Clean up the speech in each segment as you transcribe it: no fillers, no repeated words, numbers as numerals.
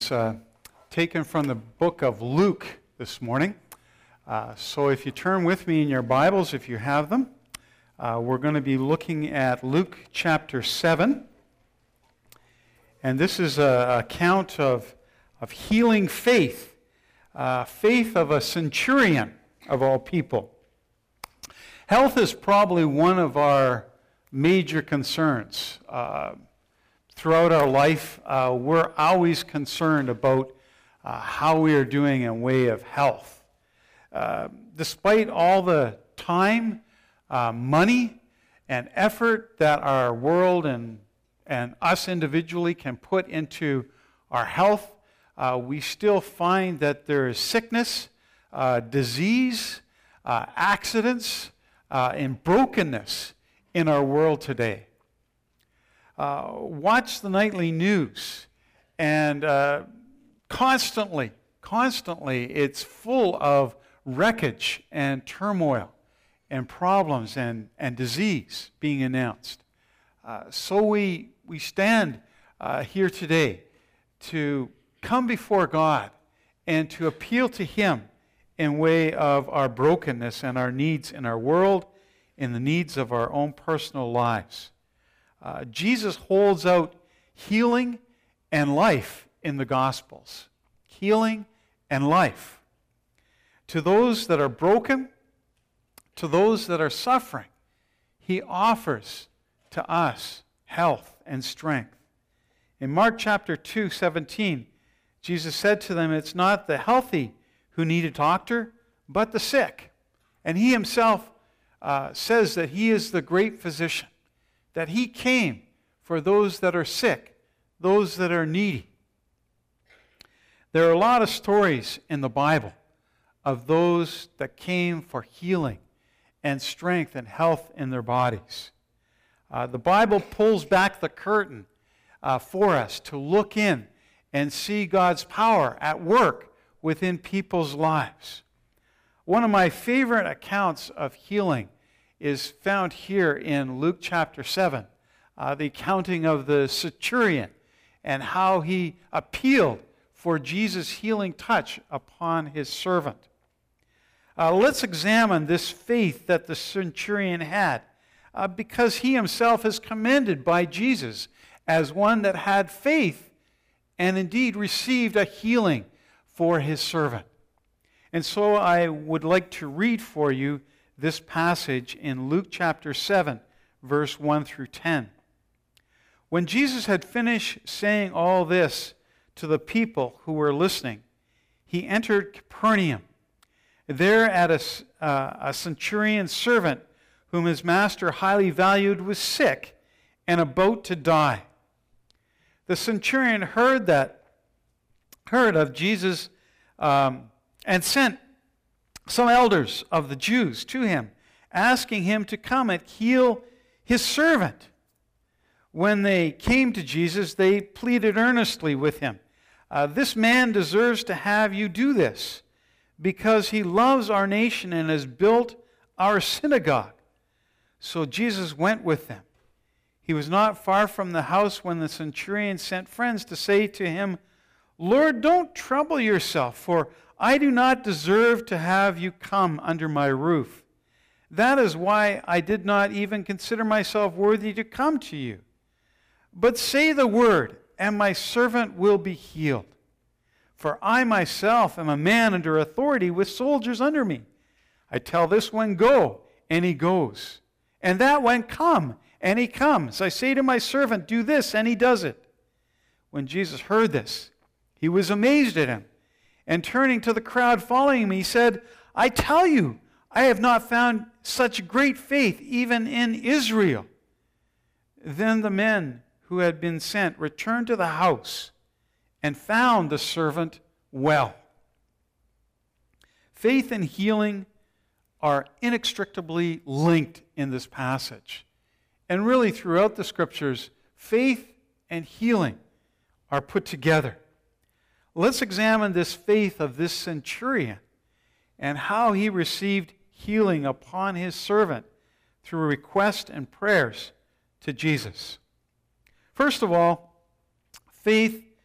is taken from the book of Luke this morning. So if you turn with me in your Bibles, if you have them, we're going to be looking at Luke chapter 7. And this is an account of healing faith, faith of a centurion of all people. Health is probably one of our major concerns. Throughout our life, we're always concerned about how we are doing in way of health. Despite all the time, money, and effort that our world and us individually can put into our health, we still find that there is sickness, disease, accidents, and brokenness in our world today. Watch the nightly news, and constantly, it's full of wreckage and turmoil and problems and disease being announced. So we stand here today to come before God and to appeal to Him in way of our brokenness and our needs in our world, in the needs of our own personal lives. Jesus holds out healing and life in the Gospels. Healing and life. To those that are broken, to those that are suffering, He offers to us health and strength. In Mark chapter 2:17, Jesus said to them, "It's not the healthy who need a doctor, but the sick." And He Himself says that He is the great physician, that He came for those that are sick, those that are needy. There are a lot of stories in the Bible of those that came for healing and strength and health in their bodies. The Bible pulls back the curtain for us to look in and see God's power at work within people's lives. One of my favorite accounts of healing is found here in Luke chapter 7, the accounting of the centurion and how he appealed for Jesus' healing touch upon his servant. Let's examine this faith that the centurion had, because he himself is commended by Jesus as one that had faith and indeed received a healing for his servant. And so I would like to read for you this passage in Luke chapter 7, verse 1 through 10. When Jesus had finished saying all this to the people who were listening, He entered Capernaum. There at a centurion's servant, whom his master highly valued, was sick and about to die. The centurion heard of Jesus and sent some elders of the Jews to him, asking him to come and heal his servant. When they came to Jesus, they pleaded earnestly with him, "This man deserves to have you do this, because he loves our nation and has built our synagogue." So Jesus went with them. He was not far from the house when the centurion sent friends to say to him, "Lord, don't trouble yourself, for I do not deserve to have you come under my roof. That is why I did not even consider myself worthy to come to you. But say the word, and my servant will be healed. For I myself am a man under authority with soldiers under me. I tell this one, 'Go,' and he goes. And that one, 'Come,' and he comes. I say to my servant, 'Do this,' and he does it." When Jesus heard this, he was amazed at him. And turning to the crowd following him, he said, "I tell you, I have not found such great faith even in Israel." Then the men who had been sent returned to the house and found the servant well. Faith and healing are inextricably linked in this passage. And really throughout the Scriptures, faith and healing are put together. Let's examine this faith of this centurion and how he received healing upon his servant through request and prayers to Jesus. First of all, faith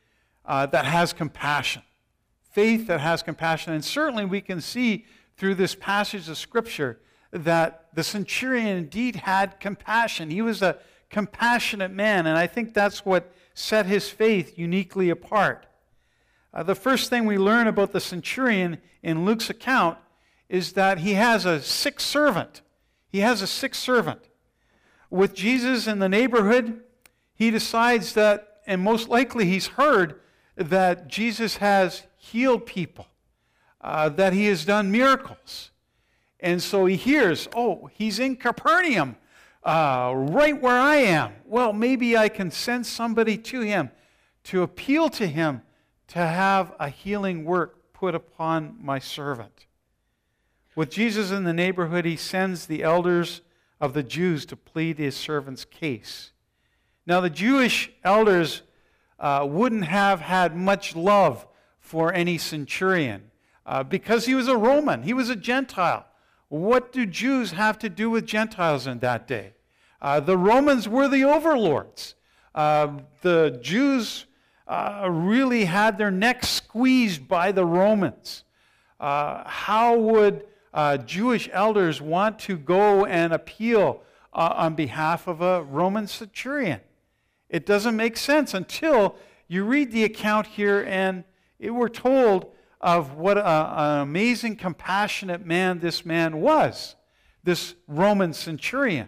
that has compassion. Faith that has compassion. And certainly we can see through this passage of Scripture that the centurion indeed had compassion. He was a compassionate man, and I think that's what set his faith uniquely apart. The first thing we learn about the centurion in Luke's account is that he has a sick servant. He has a sick servant. With Jesus in the neighborhood, he decides that, and most likely he's heard that Jesus has healed people, that he has done miracles. And so he hears, oh, he's in Capernaum, right where I am. Well, maybe I can send somebody to him to appeal to him to have a healing work put upon my servant. With Jesus in the neighborhood, he sends the elders of the Jews to plead his servant's case. Now, the Jewish elders wouldn't have had much love for any centurion because he was a Roman. He was a Gentile. What do Jews have to do with Gentiles in that day? The Romans were the overlords. The Jews really had their necks squeezed by the Romans. How would Jewish elders want to go and appeal on behalf of a Roman centurion? It doesn't make sense until you read the account here and we're told of what an amazing, compassionate man this man was, this Roman centurion.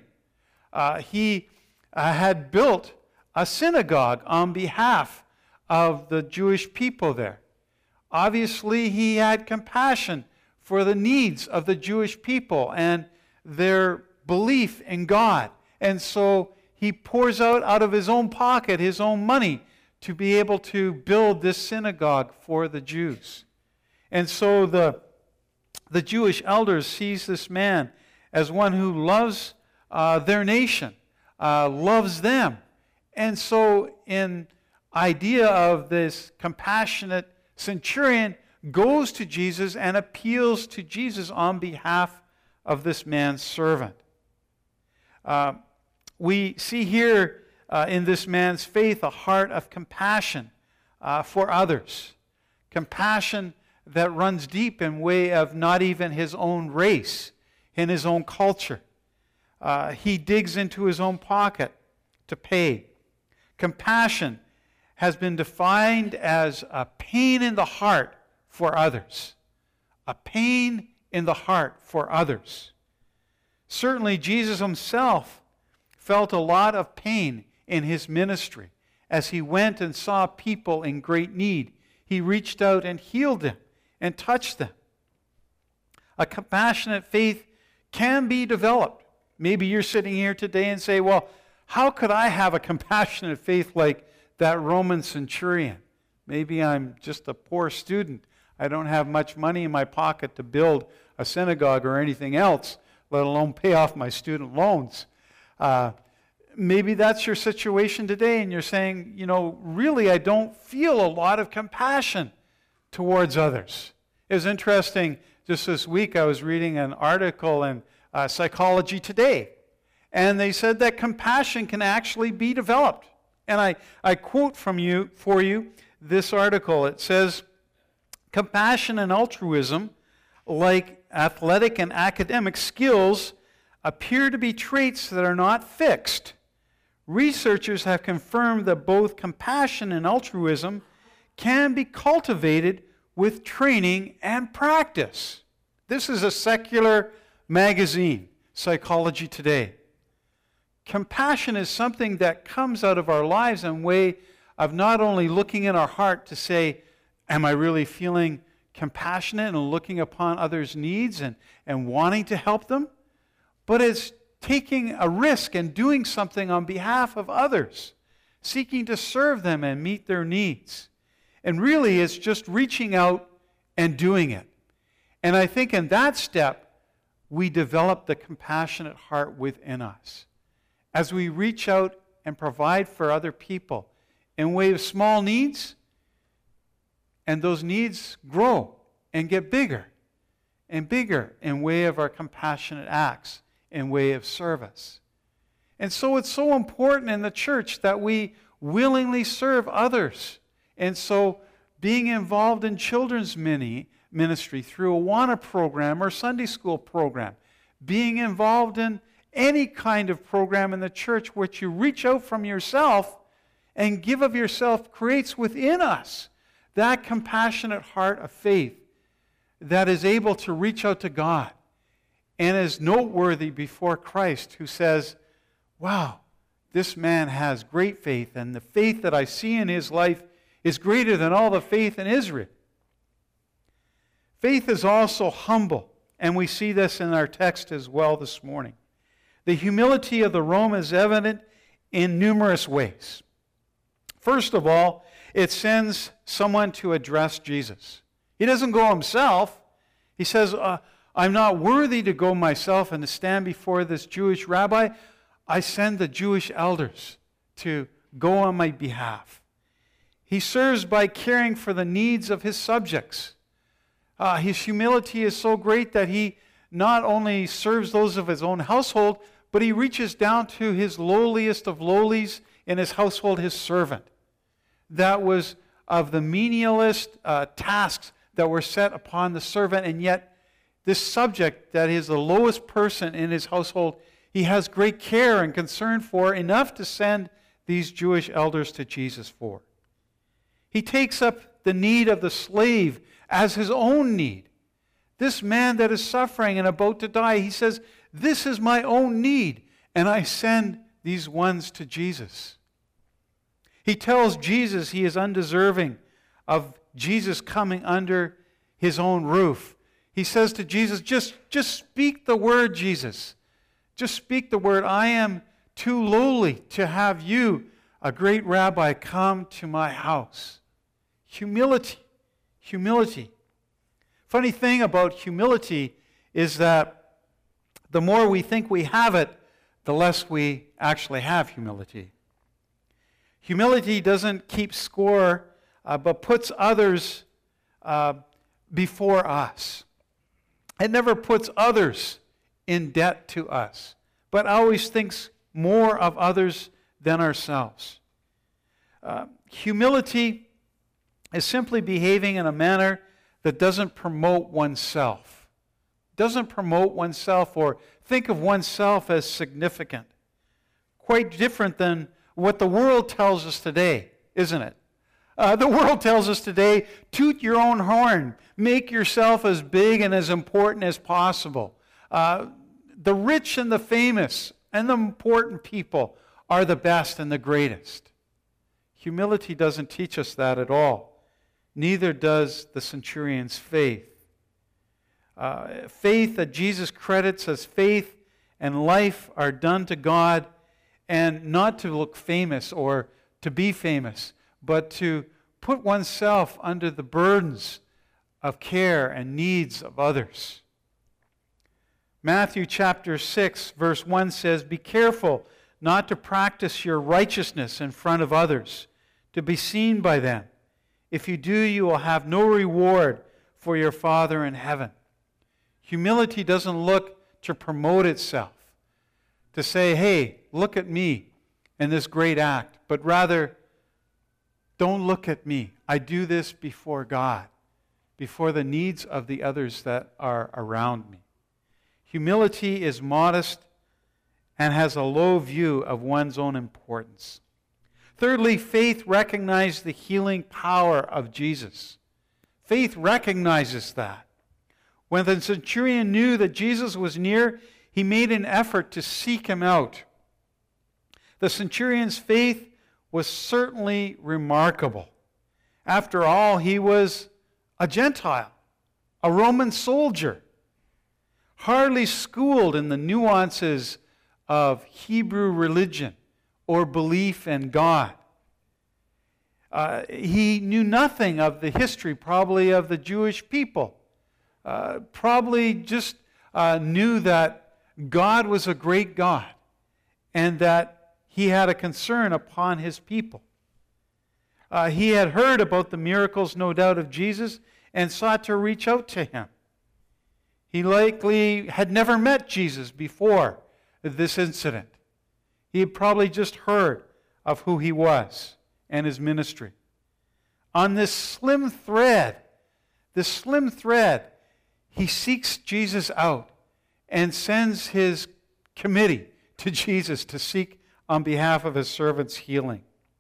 He had built a synagogue on behalf of the Jewish people there. Obviously, he had compassion for the needs of the Jewish people and their belief in God. And so he pours out of his own pocket, his own money, to be able to build this synagogue for the Jews. And so the Jewish elders sees this man as one who loves their nation, loves them. And so in idea of this compassionate centurion goes to Jesus and appeals to Jesus on behalf of this man's servant. We see here in this man's faith a heart of compassion for others. Compassion that runs deep in way of not even his own race, in his own culture. He digs into his own pocket to pay. Compassion has been defined as a pain in the heart for others. A pain in the heart for others. Certainly Jesus himself felt a lot of pain in his ministry. As he went and saw people in great need, he reached out and healed them and touched them. A compassionate faith can be developed. Maybe you're sitting here today and say, well, how could I have a compassionate faith like that Roman centurion? Maybe I'm just a poor student. I don't have much money in my pocket to build a synagogue or anything else, let alone pay off my student loans. Maybe that's your situation today, and you're saying, really, I don't feel a lot of compassion towards others. It was interesting, just this week I was reading an article in Psychology Today, and they said that compassion can actually be developed. And I quote for you this article. It says, compassion and altruism, like athletic and academic skills, appear to be traits that are not fixed. Researchers have confirmed that both compassion and altruism can be cultivated with training and practice. This is a secular magazine, Psychology Today. Compassion is something that comes out of our lives in a way of not only looking in our heart to say, am I really feeling compassionate and looking upon others' needs and wanting to help them? But it's taking a risk and doing something on behalf of others, seeking to serve them and meet their needs. And really, it's just reaching out and doing it. And I think in that step, we develop the compassionate heart within us. As we reach out and provide for other people in way of small needs, and those needs grow and get bigger and bigger in way of our compassionate acts, in way of service. And so it's so important in the church that we willingly serve others And so being involved in children's ministry through a Awana program or Sunday school program, being involved in any kind of program in the church which you reach out from yourself and give of yourself creates within us that compassionate heart of faith that is able to reach out to God and is noteworthy before Christ, who says, wow, this man has great faith, and the faith that I see in his life is greater than all the faith in Israel. Faith is also humble, and we see this in our text as well this morning. The humility of the Roman is evident in numerous ways. First of all, it sends someone to address Jesus. He doesn't go himself. He says, I'm not worthy to go myself and to stand before this Jewish rabbi. I send the Jewish elders to go on my behalf. He serves by caring for the needs of his subjects. His humility is so great that he not only serves those of his own household, but he reaches down to his lowliest of lowlies in his household, his servant. That was of the menialest tasks that were set upon the servant, and yet this subject that is the lowest person in his household, he has great care and concern for, enough to send these Jewish elders to Jesus for. He takes up the need of the slave as his own need. This man that is suffering and about to die, he says, this is my own need, and I send these ones to Jesus. He tells Jesus he is undeserving of Jesus coming under his own roof. He says to Jesus, just speak the word, Jesus. Just speak the word. I am too lowly to have you, a great rabbi, come to my house. Humility. Humility. Funny thing about humility is that the more we think we have it, the less we actually have humility. Humility doesn't keep score, but puts others before us. It never puts others in debt to us, but always thinks more of others than ourselves. Humility is simply behaving in a manner that doesn't promote oneself. Doesn't promote oneself or think of oneself as significant. Quite different than what the world tells us today, isn't it? The world tells us today, toot your own horn. Make yourself as big and as important as possible. The rich and the famous and the important people are the best and the greatest. Humility doesn't teach us that at all. Neither does the centurion's faith. Faith that Jesus credits as faith and life are done to God, and not to look famous or to be famous, but to put oneself under the burdens of care and needs of others. Matthew chapter 6, verse 1 says, "Be careful not to practice your righteousness in front of others, to be seen by them. If you do, you will have no reward for your Father in heaven." Humility doesn't look to promote itself, to say, hey, look at me in this great act, but rather, don't look at me. I do this before God, before the needs of the others that are around me. Humility is modest and has a low view of one's own importance. Thirdly, faith recognizes the healing power of Jesus. Faith recognizes that. When the centurion knew that Jesus was near, he made an effort to seek him out. The centurion's faith was certainly remarkable. After all, he was a Gentile, a Roman soldier, hardly schooled in the nuances of Hebrew religion or belief in God. He knew nothing of the history, probably, of the Jewish people. Probably just knew that God was a great God and that he had a concern upon his people. He had heard about the miracles, no doubt, of Jesus and sought to reach out to him. He likely had never met Jesus before this incident. He had probably just heard of who he was and his ministry. on this slim thread, he seeks Jesus out and sends his committee to Jesus to seek on behalf of his servant's healing.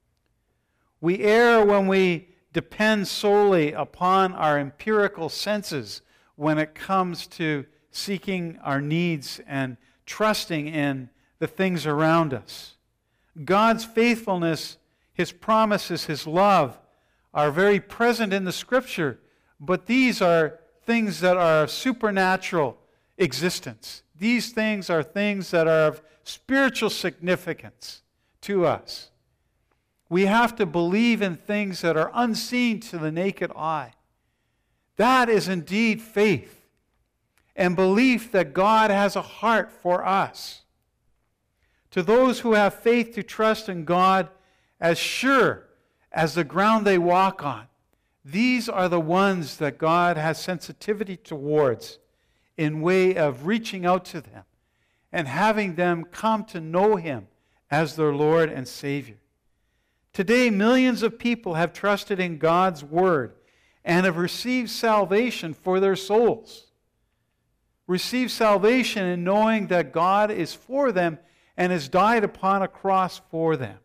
We err when we depend solely upon our empirical senses when it comes to seeking our needs and trusting in the things around us. God's faithfulness, his promises, his love are very present in the Scripture, but these are things that are of supernatural existence. These things are things that are of spiritual significance to us. We have to believe in things that are unseen to the naked eye. That is indeed faith and belief that God has a heart for us. To those who have faith to trust in God as sure as the ground they walk on, these are the ones that God has sensitivity towards in way of reaching out to them and having them come to know him as their Lord and Savior. Today, millions of people have trusted in God's Word and have received salvation for their souls. Received salvation in knowing that God is for them and has died upon a cross for them.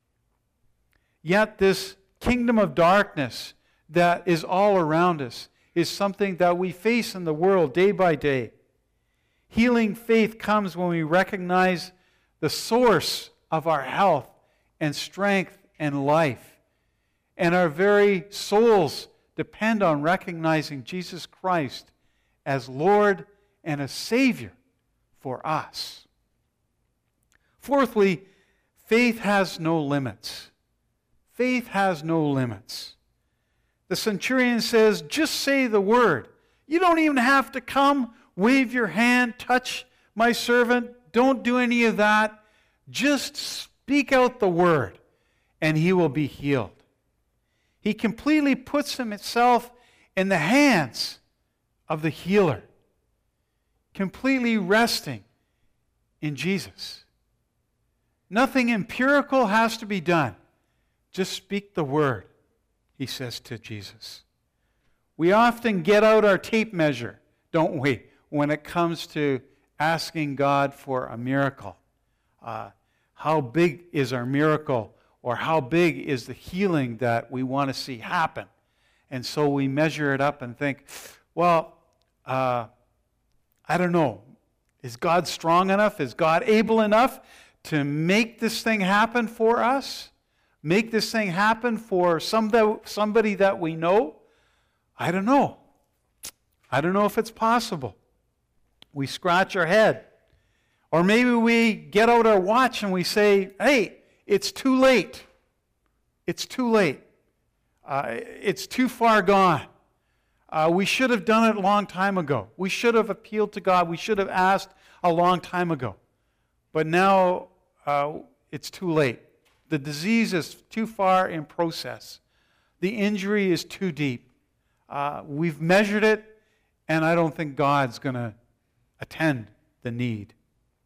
Yet this kingdom of darkness that is all around us is something that we face in the world day by day. Healing faith comes when we recognize the source of our health and strength and life. And our very souls depend on recognizing Jesus Christ as Lord and a Savior for us. Fourthly, faith has no limits. Faith has no limits. The centurion says, just say the word. You don't even have to come, wave your hand, touch my servant. Don't do any of that. Just speak out the word, and he will be healed. He completely puts himself in the hands of the healer, completely resting in Jesus. Nothing empirical has to be done. Just speak the word, he says to Jesus. We often get out our tape measure, don't we, when it comes to asking God for a miracle. How big is our miracle, or how big is the healing that we want to see happen? And so we measure it up and think, well, I don't know. Is God strong enough? Is God able enough to make this thing happen for us? Make this thing happen for somebody that we know? I don't know. I don't know if it's possible. We scratch our head. Or maybe we get out our watch and we say, hey, it's too late. It's too late. It's too far gone. We should have done it a long time ago. We should have appealed to God. We should have asked a long time ago. But now it's too late. The disease is too far in process. The injury is too deep. We've measured it, and I don't think God's going to attend the need.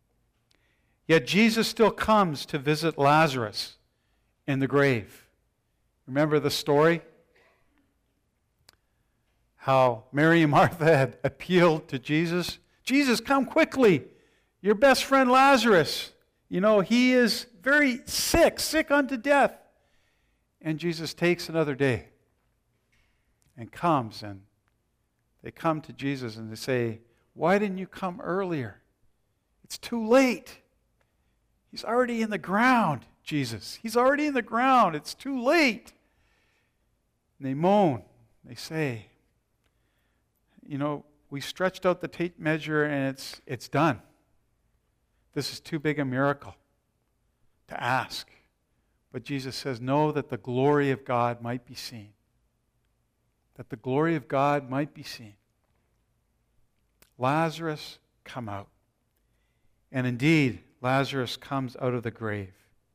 Yet Jesus still comes to visit Lazarus in the grave. Remember the story? How Mary and Martha had appealed to Jesus. Jesus, come quickly. Your best friend Lazarus, he is very sick unto death. And Jesus takes another day and comes, and they come to Jesus and they say, why didn't you come earlier? It's too late. He's already in the ground, Jesus. He's already in the ground. It's too late. And they moan. They say, we stretched out the tape measure and it's done. This is too big a miracle to ask. But Jesus says, no, that the glory of God might be seen. That the glory of God might be seen. Lazarus, come out. And indeed, Lazarus comes out of the grave.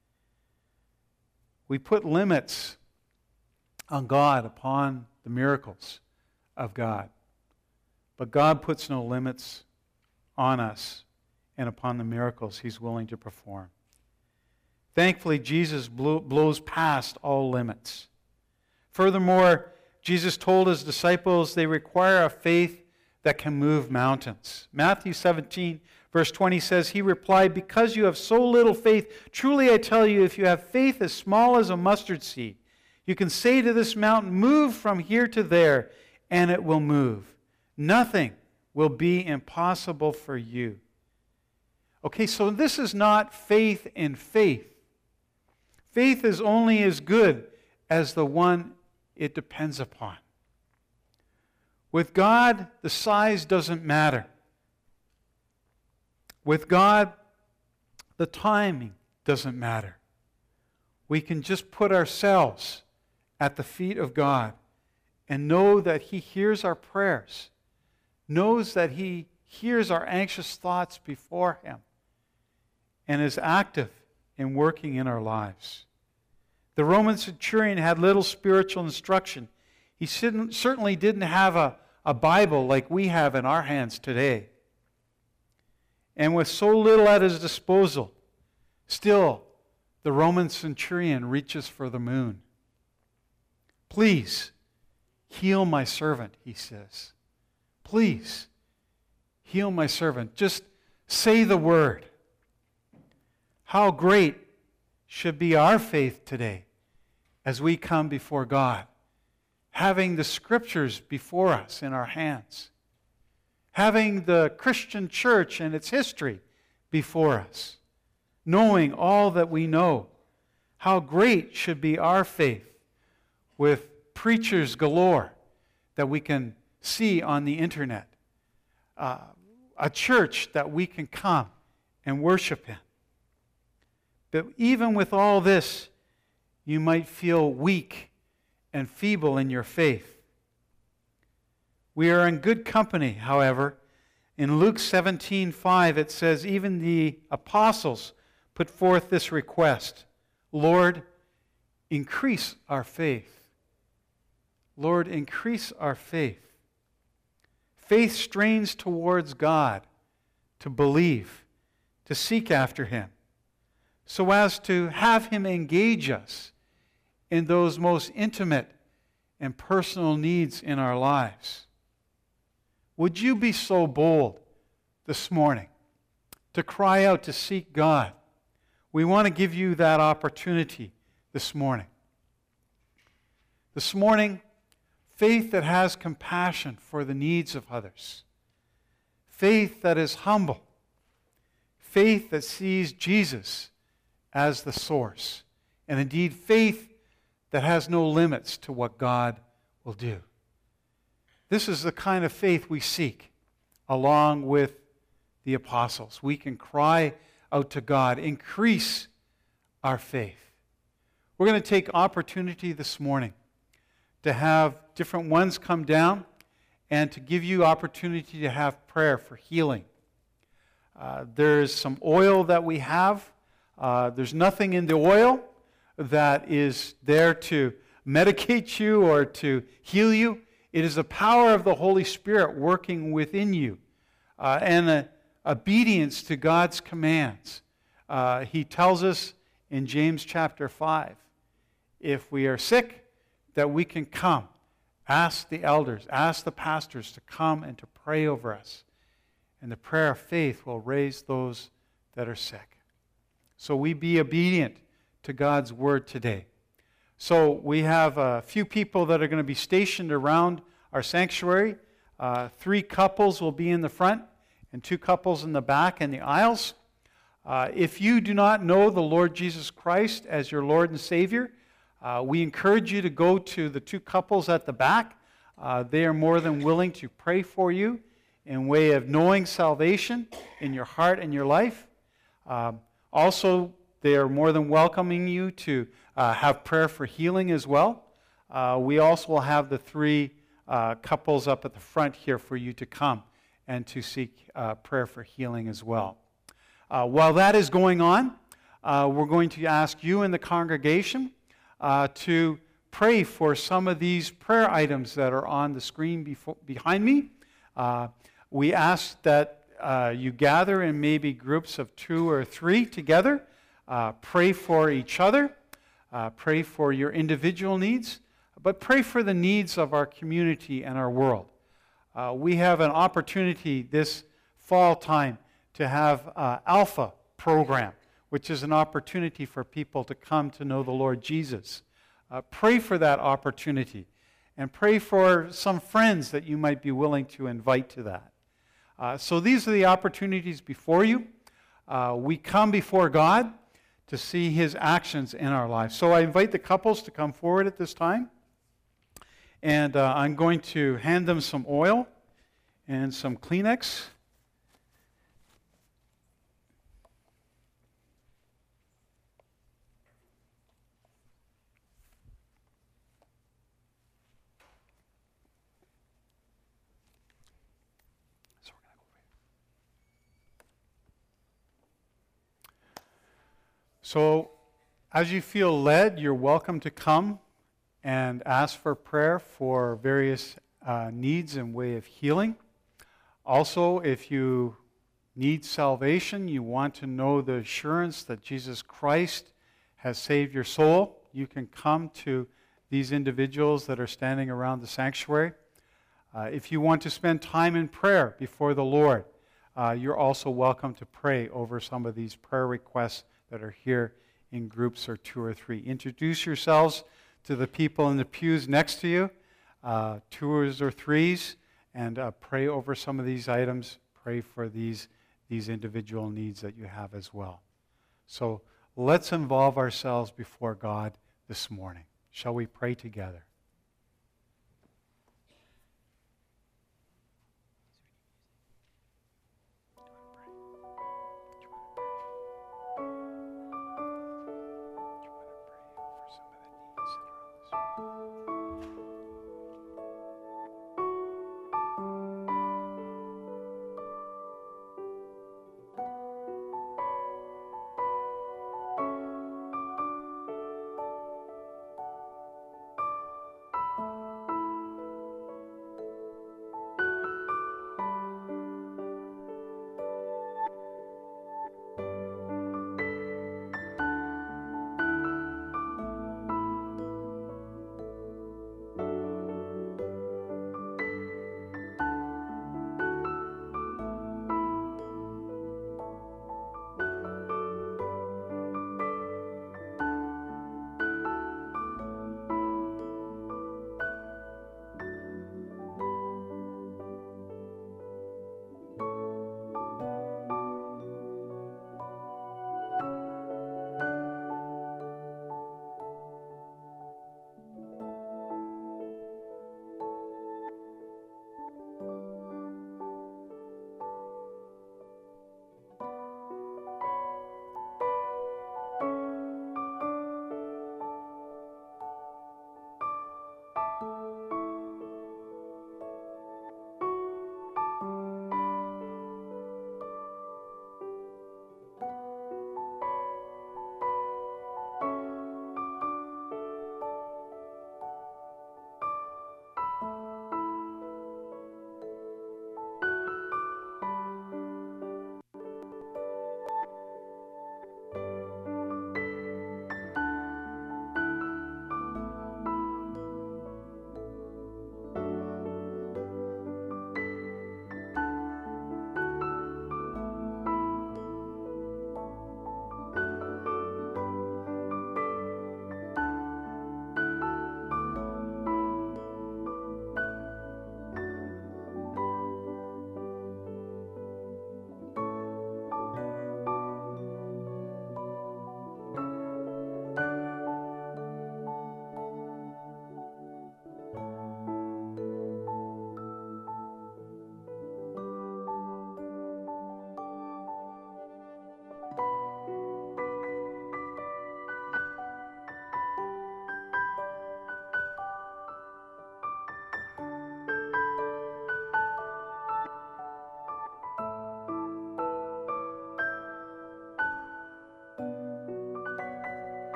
We put limits on God upon the miracles of God. But God puts no limits on us and upon the miracles He's willing to perform. Thankfully, Jesus blows past all limits. Furthermore, Jesus told his disciples they require a faith that can move mountains. Matthew 17, verse 20 says, He replied, Because you have so little faith, truly I tell you, if you have faith as small as a mustard seed, you can say to this mountain, Move from here to there, and it will move. Nothing will be impossible for you. Okay, so this is not faith in faith. Faith is only as good as the one it depends upon. With God, the size doesn't matter. With God, the timing doesn't matter. We can just put ourselves at the feet of God and know that He hears our prayers, knows that He hears our anxious thoughts before Him, and is active in working in our lives. The Roman centurion had little spiritual instruction. He certainly didn't have a Bible like we have in our hands today. And with so little at his disposal, still the Roman centurion reaches for the moon. Please, heal my servant, he says. Please, heal my servant. Just say the word. How great should be our faith today as we come before God, having the Scriptures before us in our hands, having the Christian church and its history before us, knowing all that we know. How great should be our faith with preachers galore that we can see on the internet, a church that we can come and worship in. But even with all this, you might feel weak and feeble in your faith. We are in good company, however. In Luke 17:5, it says, even the apostles put forth this request, Lord, increase our faith. Lord, increase our faith. Faith strains towards God to believe, to seek after Him, so as to have Him engage us in those most intimate and personal needs in our lives. Would you be so bold this morning to cry out to seek God? We want to give you that opportunity this morning. This morning, faith that has compassion for the needs of others. Faith that is humble. Faith that sees Jesus as the source. And indeed, faith that has no limits to what God will do. This is the kind of faith we seek along with the apostles. We can cry out to God, increase our faith. We're going to take opportunity this morning to have different ones come down and to give you opportunity to have prayer for healing. There's some oil that we have. There's nothing in the oil that is there to medicate you or to heal you. It is the power of the Holy Spirit working within you and obedience to God's commands. He tells us in James chapter 5, if we are sick, that we can come. Ask the elders, ask the pastors to come and to pray over us. And the prayer of faith will raise those that are sick. So we be obedient to God's word today. So we have a few people that are going to be stationed around our sanctuary. 3 couples will be in the front and 2 couples in the back in the aisles. If you do not know the Lord Jesus Christ as your Lord and Savior, we encourage you to go to the 2 couples at the back. They are more than willing to pray for you in way of knowing salvation in your heart and your life. Also, they are more than welcoming you to have prayer for healing as well. We also will have the 3 couples up at the front here for you to come and to seek prayer for healing as well. While that is going on, we're going to ask you in the congregation to pray for some of these prayer items that are on the screen behind me. We ask that you gather in maybe groups of 2 or 3 together. Pray for each other. Pray for your individual needs. but pray for the needs of our community and our world. We have an opportunity this fall time to have Alpha program, which is an opportunity for people to come to know the Lord Jesus. Pray for that opportunity, and pray for some friends that you might be willing to invite to that. So these are the opportunities before you. We come before God to see His actions in our lives. So I invite the couples to come forward at this time. And I'm going to hand them some oil and some Kleenex. So, as you feel led, you're welcome to come and ask for prayer for various needs and way of healing. Also, if you need salvation, you want to know the assurance that Jesus Christ has saved your soul, you can come to these individuals that are standing around the sanctuary. If you want to spend time in prayer before the Lord, you're also welcome to pray over some of these prayer requests that are here in groups or 2 or 3. Introduce yourselves to the people in the pews next to you, 2s or 3s, and pray over some of these items. Pray for these individual needs that you have as well. So let's involve ourselves before God this morning. Shall we pray together?